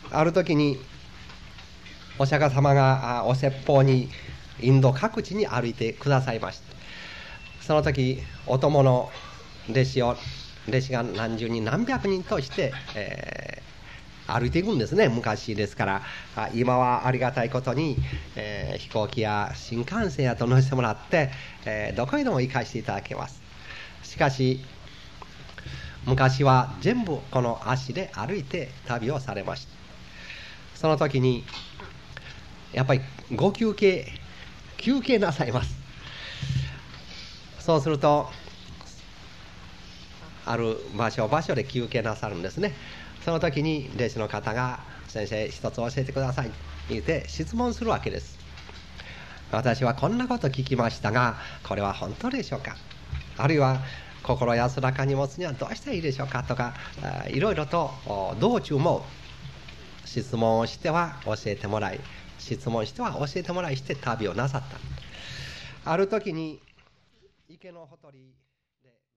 ある時にお釈迦様がお説法にインド各地に歩いてくださいました。その時お供の弟子が何十人何百人として、歩いていくんですね。昔ですから。今はありがたいことに、飛行機や新幹線やと乗せてもらって、どこへでも行かせていただけます。しかし昔は全部この足で歩いて旅をされました。その時にやっぱりご休憩なさいます。そうするとある場所で休憩なさるんですね。その時に弟子の方が先生一つ教えてくださいと言って質問するわけです。私はこんなこと聞きましたがこれは本当でしょうか、あるいは心安らかに持つにはどうしたらいいでしょうかとか、いろいろと道中も質問をしては教えてもらいして旅をなさった。ある時に池のほとり